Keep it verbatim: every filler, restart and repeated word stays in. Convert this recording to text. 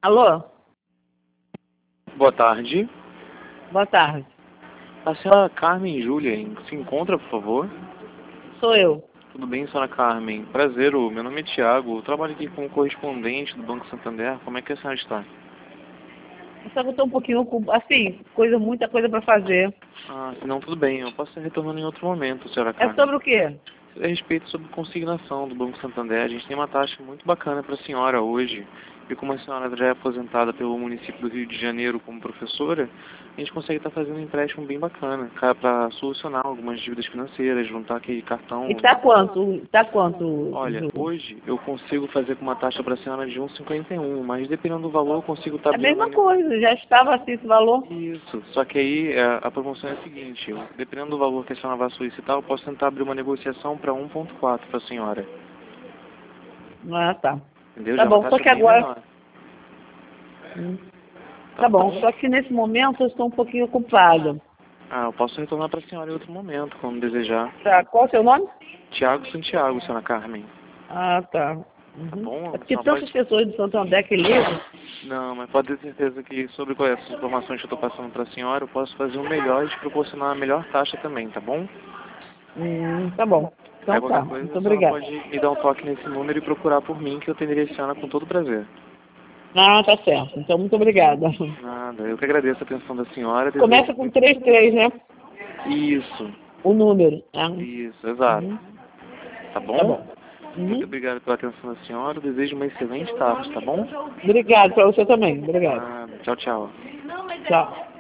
Alô? Boa tarde. Boa tarde. A senhora Carmen Júlia se encontra, por favor? Sou eu. Tudo bem, senhora Carmen? Prazer, o meu nome é Tiago. Eu trabalho aqui como correspondente do Banco Santander. Como é que a senhora está? Só que eu estou um pouquinho ocupada, assim, coisa, muita coisa para fazer. Ah, se não, tudo bem. Eu posso estar retornando em outro momento, senhora É Carmen. sobre o quê? É a respeito sobre consignação do Banco Santander. A gente tem uma taxa muito bacana para a senhora hoje. E como a senhora já é aposentada pelo município do Rio de Janeiro como professora, a gente consegue estar fazendo um empréstimo bem bacana para solucionar algumas dívidas financeiras, juntar aquele cartão. E tá quanto? Tá quanto, Olha, Ju? hoje eu consigo fazer com uma taxa para a senhora de um vírgula cinquenta e um, mas dependendo do valor eu consigo estar É a abrindo mesma uma... coisa, já estava assim esse valor. Isso, só que aí é, a promoção é a seguinte, eu- dependendo do valor que a senhora vai solicitar, eu posso tentar abrir uma negociação para um vírgula quatro para a senhora. Ah, tá. Entendeu? Tá Já é uma bom, só taxa que bem agora... menor. Hum, Tá Tá bom, bom? só que nesse momento eu estou um pouquinho ocupada. Ah, eu posso retornar para a senhora em outro momento, quando desejar. Tá, qual é o seu nome? Tiago Santiago, senhora Carmen. Ah, tá. Tá Uhum. bom? É A porque senhora tantas pode... pessoas de Santander que ligam. Não, mas pode ter certeza que sobre quais essas informações que eu estou passando para a senhora, eu posso fazer o melhor e te proporcionar a melhor taxa também, tá bom? Hum, tá bom. Aí Então tá, qualquer coisa, muito a senhora obrigada. pode me dar um toque nesse número e procurar por mim, que eu atenderia a senhora com todo prazer. Ah, tá certo. Então, muito obrigada. Nada, eu que agradeço a atenção da senhora. Desejo Começa com muito... três três, né? Isso, O número. Ah, isso, exato. uhum. Tá Tá bom? bom. Muito Uhum. obrigado pela atenção da senhora. Desejo uma excelente tarde, tá bom? Obrigado para você também. Obrigado. Ah, tchau, tchau. Tchau.